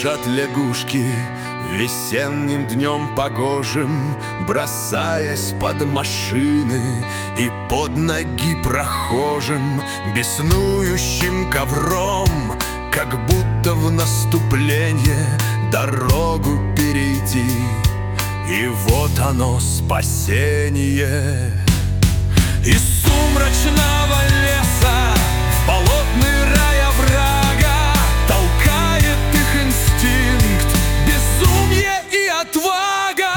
спешат лягушки весенним днем погожим, бросаясь под машины и под ноги прохожим, беснующим ковром, как будто в наступление дорогу перейти. И вот оно, спасение. Из сумрачного леса в болотный рай оврага толкает их инстинкт, безумие и отвага.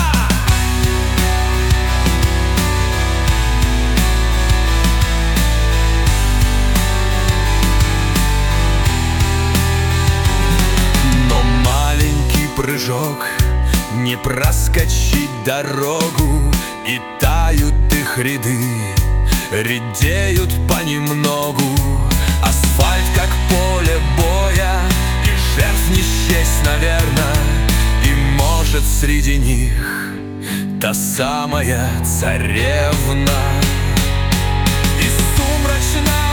Но маленький прыжок, не проскочить дорогу, и тают их ряды, редеют понемногу. Асфальт как поле боя, и жертв не счесть, наверно. И может среди них та самая царевна. Из сумрачного